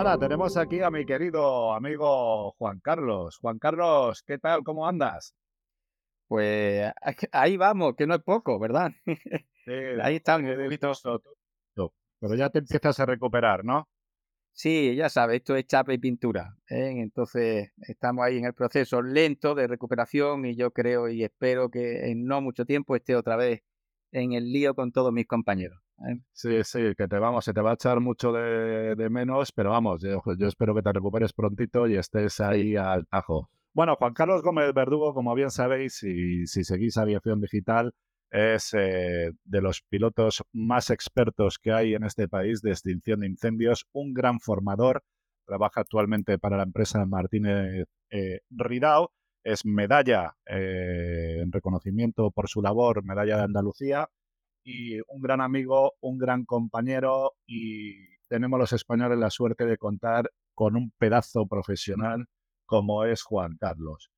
nada, tenemos aquí a mi querido amigo Juan Carlos. Juan Carlos, ¿qué tal? ¿Cómo andas? Pues ahí vamos, que no es poco, ¿verdad? Sí, Ahí estamos un de poquito. disgusto, pero ya te empiezas a recuperar, ¿no? Sí, ya sabes, esto es chapa y pintura, ¿eh? Entonces, estamos ahí en el proceso lento de recuperación y yo creo y espero que en no mucho tiempo esté otra vez en el lío con todos mis compañeros, ¿eh? Sí, sí, que se te va a echar mucho de menos, pero vamos, yo espero que te recuperes prontito y estés Sí. ahí al tajo. Bueno, Juan Carlos Gómez Verdugo, como bien sabéis, y si seguís Aviación Digital, es de los pilotos más expertos que hay en este país de extinción de incendios, un gran formador, trabaja actualmente para la empresa Martínez Ridao, es medalla en reconocimiento por su labor, medalla de Andalucía, y un gran amigo, un gran compañero, y tenemos los españoles la suerte de contar con un pedazo profesional como es Juan Carlos.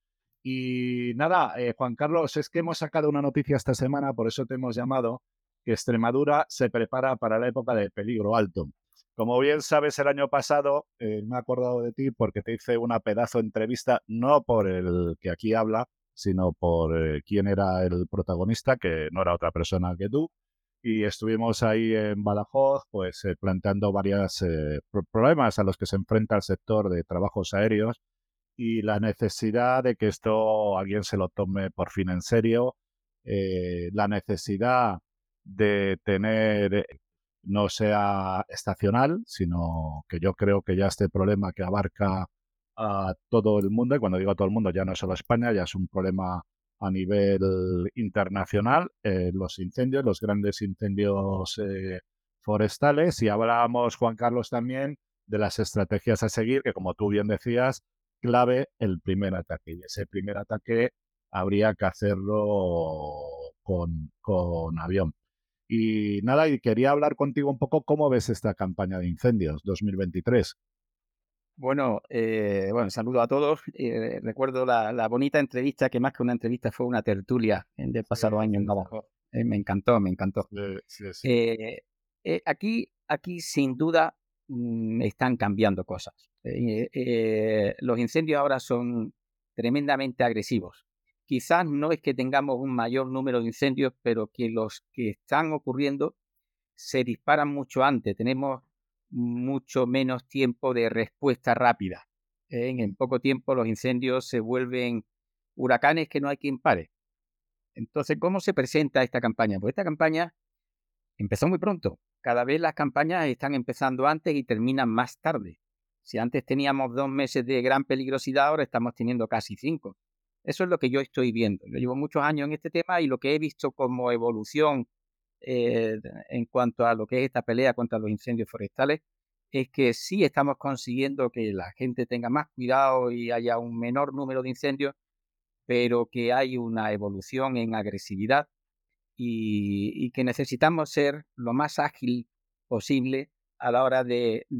Y nada, Juan Carlos, es que hemos sacado una noticia esta semana, por eso te hemos llamado, que Extremadura se prepara para la época de peligro alto. Como bien sabes, el año pasado me he acordado de ti porque te hice una pedazo entrevista, no por el que aquí habla, sino por quién era el protagonista, que no era otra persona que tú, y estuvimos ahí en Badajoz, pues planteando varios problemas a los que se enfrenta el sector de trabajos aéreos y la necesidad de que esto alguien se lo tome por fin en serio, la necesidad de tener, no sea estacional, sino que yo creo que ya este problema que abarca a todo el mundo, y cuando digo a todo el mundo ya no es solo España, ya es un problema a nivel internacional, los incendios, los grandes incendios forestales, y hablábamos, Juan Carlos, también de las estrategias a seguir, que como tú bien decías, clave el primer ataque. Y ese primer ataque habría que hacerlo con avión. Y nada, y quería hablar contigo un poco cómo ves esta campaña de incendios 2023. Bueno, saludo a todos. Recuerdo la bonita entrevista, que más que una entrevista fue una tertulia del Sí, pasado año sí, en sí. Badajoz. Me encantó, me encantó. Sí, sí, sí. Eh, aquí sin duda están cambiando cosas. Los incendios ahora son tremendamente agresivos. Quizás no es que tengamos un mayor número de incendios, pero que los que están ocurriendo se disparan mucho antes. Tenemos mucho menos tiempo de respuesta rápida. En poco tiempo los incendios se vuelven huracanes que no hay quien pare. Entonces, ¿cómo se presenta esta campaña? Pues esta campaña empezó muy pronto. Cada vez las campañas están empezando antes y terminan más tarde. Si antes teníamos 2 meses de gran peligrosidad, ahora estamos teniendo casi 5. Eso es lo que yo estoy viendo. Yo llevo muchos años en este tema y lo que he visto como evolución en cuanto a lo que es esta pelea contra los incendios forestales es que sí estamos consiguiendo que la gente tenga más cuidado y haya un menor número de incendios, pero que hay una evolución en agresividad y que necesitamos ser lo más ágil posible a la hora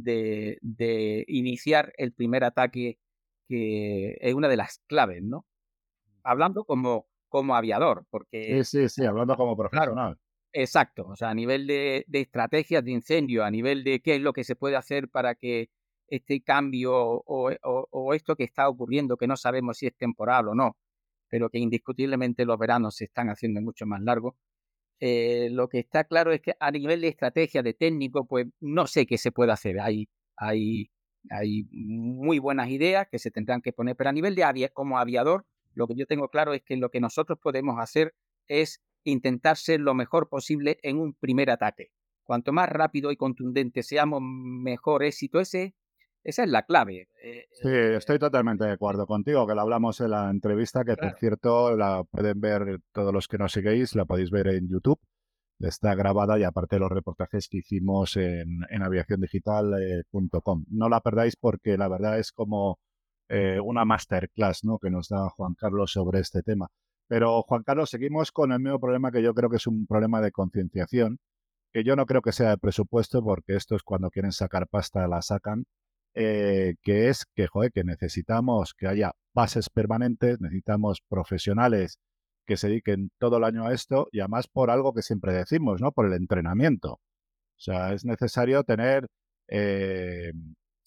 de iniciar el primer ataque, que es una de las claves, ¿no? Hablando como aviador, Sí, porque, sí, sí, hablando como claro, profesional. exacto, o sea, a nivel de estrategias de incendio, a nivel de qué es lo que se puede hacer para que este cambio o esto que está ocurriendo, que no sabemos si es temporal o no, pero que indiscutiblemente los veranos se están haciendo mucho más largos. Lo que está claro es que a nivel de estrategia, de técnico, pues no sé qué se puede hacer. Hay, hay muy buenas ideas que se tendrán que poner, pero a nivel de como aviador, lo que yo tengo claro es que lo que nosotros podemos hacer es intentar ser lo mejor posible en un primer ataque. Cuanto más rápido y contundente seamos, mejor éxito. Esa es la clave. Sí, estoy totalmente de acuerdo contigo, que lo hablamos en la entrevista, que por Claro. cierto la pueden ver todos los que nos seguéis, la podéis ver en YouTube, está grabada y aparte los reportajes que hicimos en aviaciondigital.com. No la perdáis porque la verdad es como una masterclass, ¿no?, que nos da Juan Carlos sobre este tema. Pero Juan Carlos, seguimos con el mismo problema que yo creo que es un problema de concienciación, que yo no creo que sea de presupuesto, porque esto es cuando quieren sacar pasta, la sacan, que es que, joder, que necesitamos que haya bases permanentes, necesitamos profesionales que se dediquen todo el año a esto, y además por algo que siempre decimos, ¿no? Por el entrenamiento. O sea, es necesario tener eh,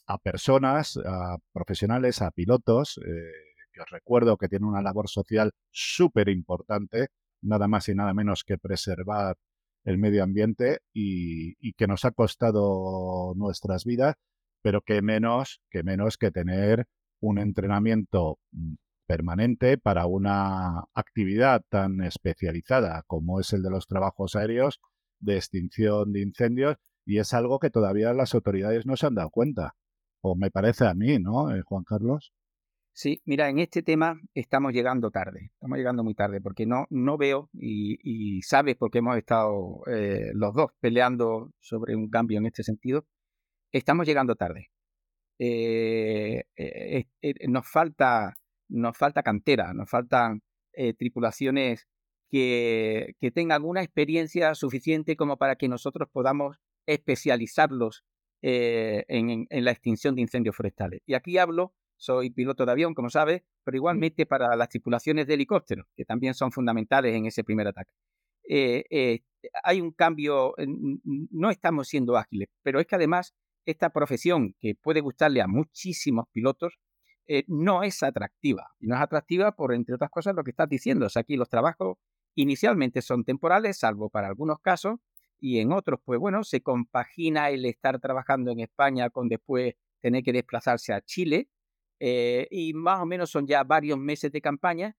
a personas, a profesionales, a pilotos, que os recuerdo que tienen una labor social súper importante, nada más y nada menos que preservar el medio ambiente y que nos ha costado nuestras vidas, pero que tener un entrenamiento permanente para una actividad tan especializada como es el de los trabajos aéreos de extinción de incendios, y es algo que todavía las autoridades no se han dado cuenta. O me parece a mí, ¿no, Juan Carlos? Sí, mira, en este tema estamos llegando tarde, estamos llegando muy tarde, porque no veo, y sabes porque hemos estado los dos peleando sobre un cambio en este sentido, estamos llegando tarde. Nos falta cantera, nos faltan tripulaciones que tengan una experiencia suficiente como para que nosotros podamos especializarlos en la extinción de incendios forestales. Y aquí hablo, soy piloto de avión, como sabes, pero igualmente para las tripulaciones de helicópteros, que también son fundamentales en ese primer ataque. Eh, eh, Hay un cambio, no estamos siendo ágiles, pero es que además esta profesión, que puede gustarle a muchísimos pilotos, no es atractiva. Y no es atractiva por, entre otras cosas, lo que estás diciendo. O sea, aquí los trabajos inicialmente son temporales, salvo para algunos casos, y en otros, pues bueno, se compagina el estar trabajando en España con después tener que desplazarse a Chile, y más o menos son ya varios meses de campaña,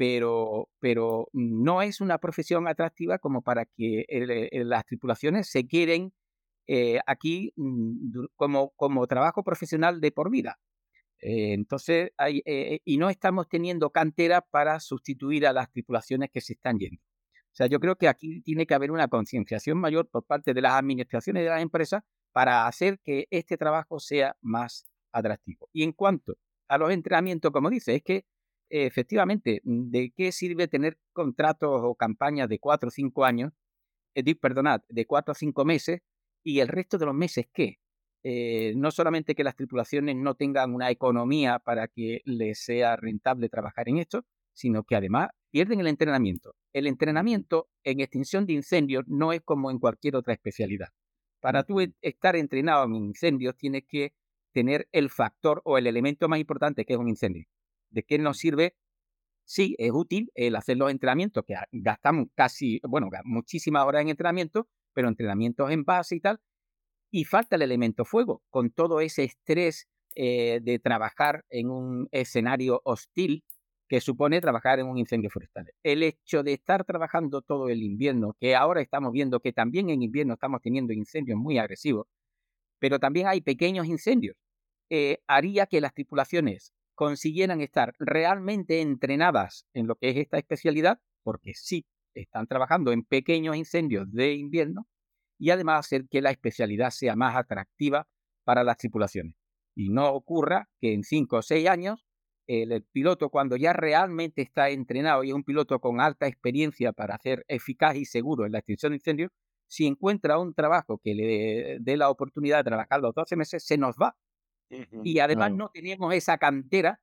pero no es una profesión atractiva como para que las tripulaciones se queden aquí como trabajo profesional de por vida. Entonces, y no estamos teniendo cantera para sustituir a las tripulaciones que se están yendo. O sea, yo creo que aquí tiene que haber una concienciación mayor por parte de las administraciones de las empresas para hacer que este trabajo sea más atractivo. Y en cuanto a los entrenamientos, como dice, es que efectivamente, ¿de qué sirve tener contratos o campañas de 4 o 5 años, perdonad, de 4 a 5 meses, y el resto de los meses qué? No solamente que las tripulaciones no tengan una economía para que les sea rentable trabajar en esto, sino que además pierden el entrenamiento. El entrenamiento en extinción de incendios no es como en cualquier otra especialidad. Para tú estar entrenado en incendios tienes que tener el factor o el elemento más importante, que es un incendio. ¿De qué nos sirve? Sí, es útil el hacer los entrenamientos, que gastamos muchísimas horas en entrenamiento, pero entrenamientos en base y tal, y falta el elemento fuego, con todo ese estrés de trabajar en un escenario hostil que supone trabajar en un incendio forestal. El hecho de estar trabajando todo el invierno, que ahora estamos viendo que también en invierno estamos teniendo incendios muy agresivos, pero también hay pequeños incendios, haría que las tripulaciones consiguieran estar realmente entrenadas en lo que es esta especialidad, porque sí están trabajando en pequeños incendios de invierno, y además hacer que la especialidad sea más atractiva para las tripulaciones. Y no ocurra que en 5 o 6 años el piloto, cuando ya realmente está entrenado y es un piloto con alta experiencia para hacer eficaz y seguro en la extinción de incendios, si encuentra un trabajo que le dé la oportunidad de trabajar los 12 meses, se nos va. Y además Claro, no tenemos esa cantera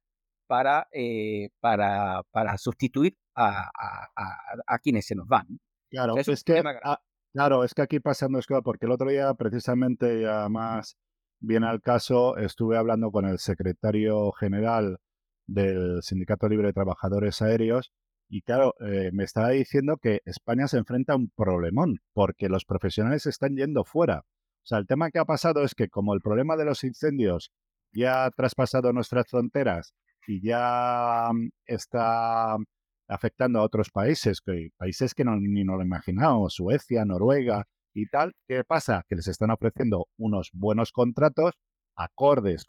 para sustituir a quienes se nos van. O sea, claro, es un problema grave. claro, es que aquí pasando es claro, porque el otro día precisamente, ya más bien al caso, estuve hablando con el secretario general del Sindicato Libre de Trabajadores Aéreos y claro, me estaba diciendo que España se enfrenta a un problemón porque los profesionales se están yendo fuera. O sea, el tema que ha pasado es que como el problema de los incendios ya ha traspasado nuestras fronteras y ya está afectando a otros países, países que ni nos lo imaginamos, Suecia, Noruega y tal. ¿Qué pasa? Que les están ofreciendo unos buenos contratos acordes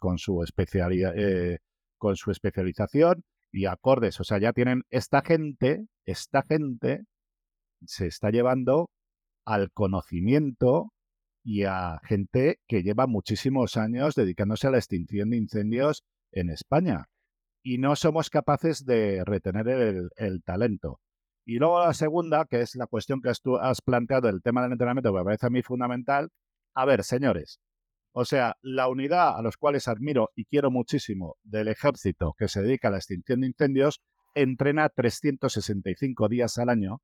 con su especialización y acordes, o sea, ya tienen esta gente se está llevando al conocimiento y a gente que lleva muchísimos años dedicándose a la extinción de incendios en España y no somos capaces de retener el talento. Y luego la segunda, que es la cuestión que tú has planteado, el tema del entrenamiento, que me parece a mí fundamental. A ver, señores, o sea, la unidad a los cuales admiro y quiero muchísimo del ejército que se dedica a la extinción de incendios, entrena 365 días al año,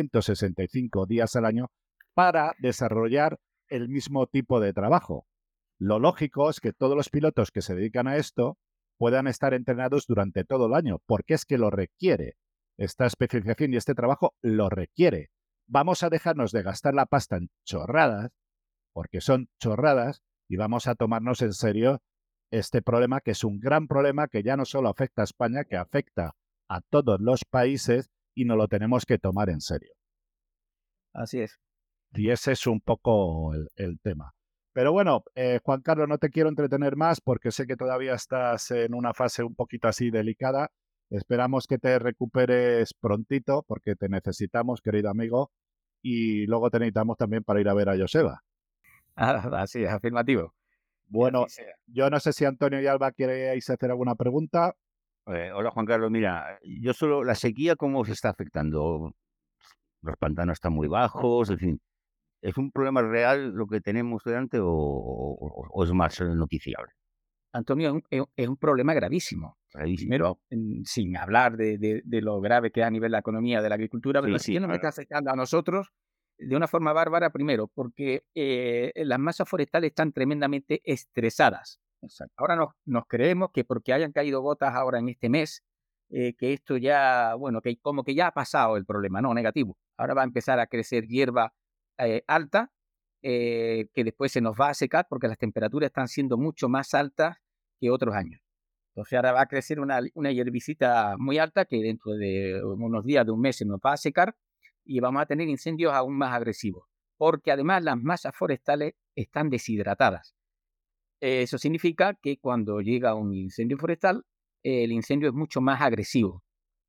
365 días al año, para desarrollar el mismo tipo de trabajo. Lo lógico es que todos los pilotos que se dedican a esto puedan estar entrenados durante todo el año, porque es que lo requiere. Esta especialización y este trabajo lo requiere. Vamos a dejarnos de gastar la pasta en chorradas, porque son chorradas, y vamos a tomarnos en serio este problema, que es un gran problema que ya no solo afecta a España, que afecta a todos los países, y nos lo tenemos que tomar en serio. Así es. Y ese es un poco el tema. Pero bueno, Juan Carlos, no te quiero entretener más porque sé que todavía estás en una fase un poquito así delicada. Esperamos que te recuperes prontito porque te necesitamos, querido amigo, y luego te necesitamos también para ir a ver a Joseba. Así es, afirmativo. Bueno, yo no sé si Antonio y Alba queréis hacer alguna pregunta. Hola, Juan Carlos. Mira, yo solo, la sequía, ¿cómo se está afectando? Los pantanos están muy bajos, en fin. ¿Es un problema real lo que tenemos delante o es más noticiable? Antonio, es un problema gravísimo. Primero, sin hablar de lo grave que es a nivel de la economía, de la agricultura, pero sí nos está afectando a nosotros de una forma bárbara, primero, porque las masas forestales están tremendamente estresadas. Exacto. Ahora nos creemos que porque hayan caído gotas ahora en este mes, que esto ya, bueno, que como que ya ha pasado el problema, no, negativo. Ahora va a empezar a crecer hierba alta, que después se nos va a secar porque las temperaturas están siendo mucho más altas que otros años. Entonces ahora va a crecer una hierbicita muy alta que dentro de unos días, de un mes, se nos va a secar y vamos a tener incendios aún más agresivos, porque además las masas forestales están deshidratadas. Eso significa que cuando llega un incendio forestal, el incendio es mucho más agresivo.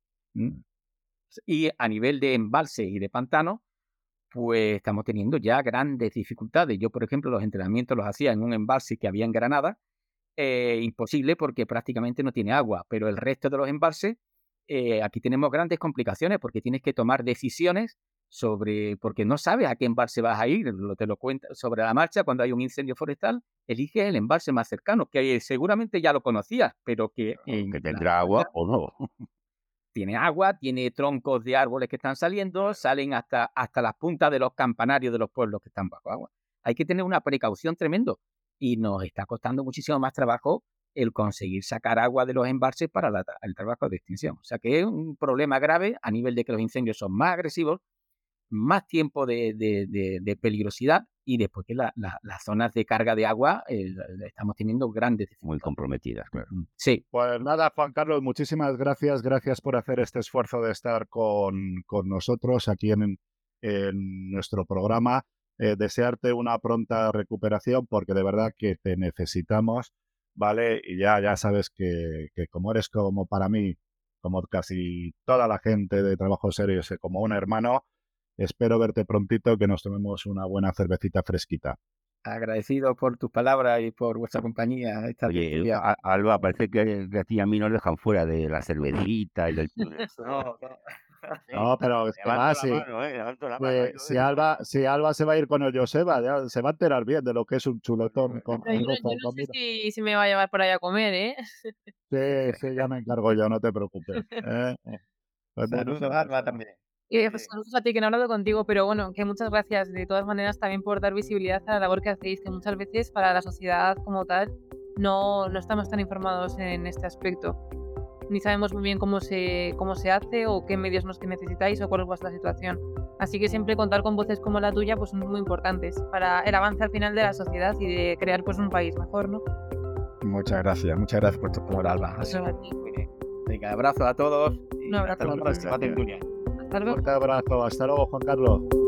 Y a nivel de embalses y de pantanos, pues estamos teniendo ya grandes dificultades. Yo, por ejemplo, los entrenamientos los hacía en un embalse que había en Granada, imposible porque prácticamente no tiene agua, pero el resto de los embalses, aquí tenemos grandes complicaciones porque tienes que tomar decisiones porque no sabes a qué embalse vas a ir, te lo cuenta sobre la marcha. Cuando hay un incendio forestal, elige el embalse más cercano, que seguramente ya lo conocías, pero que tendrá agua o no. Tiene agua, tiene troncos de árboles que están saliendo, salen hasta las puntas de los campanarios de los pueblos que están bajo agua. Hay que tener una precaución tremendo y nos está costando muchísimo más trabajo el conseguir sacar agua de los embalses para el trabajo de extinción. O sea que es un problema grave a nivel de que los incendios son más agresivos, más tiempo de peligrosidad y después que las zonas de carga de agua estamos teniendo grandes dificultades. Muy comprometidas, claro. Sí. Pues nada, Juan Carlos, muchísimas gracias. Gracias por hacer este esfuerzo de estar con nosotros aquí en nuestro programa. Desearte una pronta recuperación porque de verdad que te necesitamos, ¿vale? Y ya sabes que como eres como para mí, como casi toda la gente de Trabajo Serio, como un hermano. Espero verte prontito, que nos tomemos una buena cervecita fresquita. Agradecido por tus palabras y por vuestra compañía. Oye, Alba, parece que a ti y a mí nos dejan fuera de la cervecita y del... No, pero es que va, si Alba se va a ir con el Joseba, ya se va a enterar bien de lo que es un chuletón. Yo no sé si me va a llevar por ahí a comer, ¿eh? Sí, ya me encargo yo, no te preocupes. Pues saludos, Alba, también. Y pues, saludos a ti, que no he hablado contigo, pero bueno, que muchas gracias de todas maneras también por dar visibilidad a la labor que hacéis, que muchas veces para la sociedad como tal no estamos tan informados en este aspecto. Ni sabemos muy bien cómo se hace o qué medios nos necesitáis o cuál es vuestra situación. Así que siempre contar con voces como la tuya pues son muy importantes para el avance al final de la sociedad y de crear pues un país mejor, ¿no? Muchas gracias por tu palabra, Alba. Venga, abrazo a todos. Un abrazo. Hasta la próxima tertulia. Hasta luego. Un fuerte abrazo. Hasta luego, Juan Carlos.